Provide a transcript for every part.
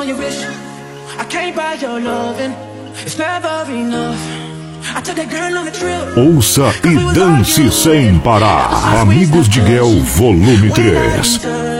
on your wrist. I can't buy your loving. It's never enough. I took that girl on a trip. Ouça e dance sem parar. Amigos de Guel, volume 3.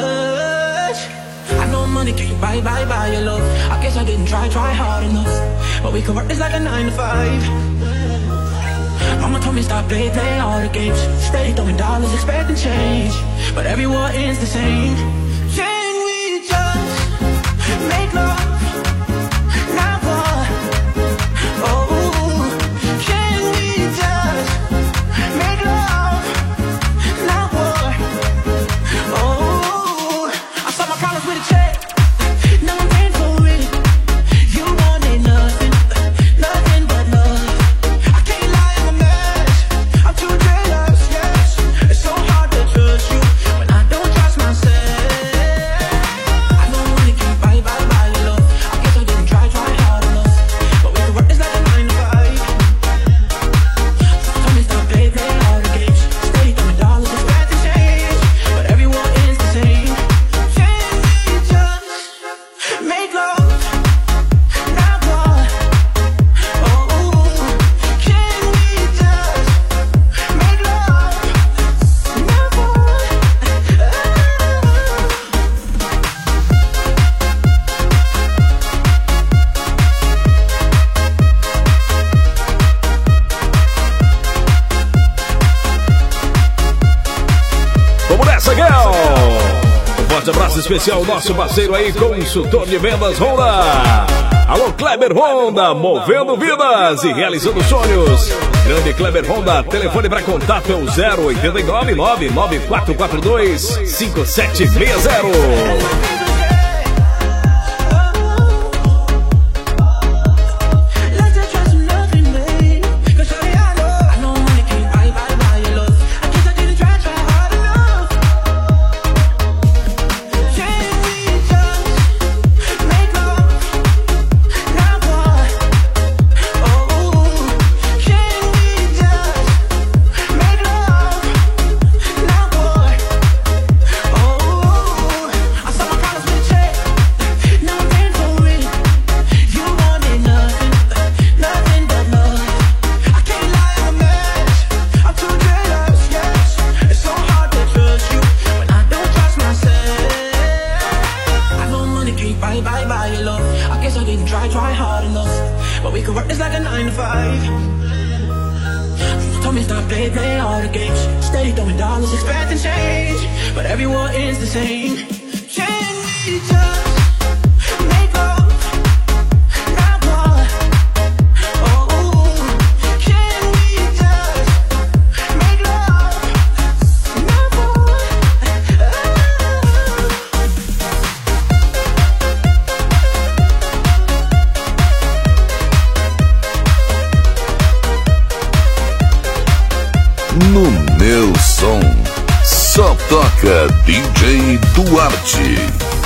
I know money can't buy your love. I guess I didn't try hard enough. But we could work this like a 9 to 5. Mama told me stop play all the games. Steady throwing dollars, expecting change. But everyone is the same. Can we just make love? Not what? Oh, can we just make love? Not what? Oh, I saw my problems with a check. Now I'm paying for it. You wanted nothing but love. I can't lie, I'm a mess. I'm too jealous, yes. It's so hard to trust you when I don't trust myself. I know money can't buy your love. I guess I didn't try hard enough. But we could work this like a 9 to 5. Told me stop play all the games. Steady throwing dollars, expecting change. But everyone is the same. Can we just make love? Not what? Oh, can we just make love? Not what? Vamos nessa, Guel! Um forte abraço especial ao nosso parceiro aí, consultor de vendas Honda. Alô, Kleber Honda, movendo vidas e realizando sonhos. Grande Kleber Honda, telefone para contato é o 089 99442 5760. Let's just try some loving, babe. 'Cause shawty, I know money can't buy your love. I guess I didn't try hard enough. Can we just make love? Not what? Oh, can we just make love? Not what? Oh, I saw my problems with a check. Now I'm paying for it. You wanted nothing but love. I can't lie, I'm a mess. I'm too jealous, yes. It's so hard to trust you when I don't trust myself. I know money can't buy your love. I guess I didn't try hard enough. But we could work this like a 9 to 5. Told me stop play all the games. Steady throwing dollars, expecting change. But everyone is the same. Can we just make love? Not what? Oh, can we just make love? Not what? No meu som, só toca DJ Duarte.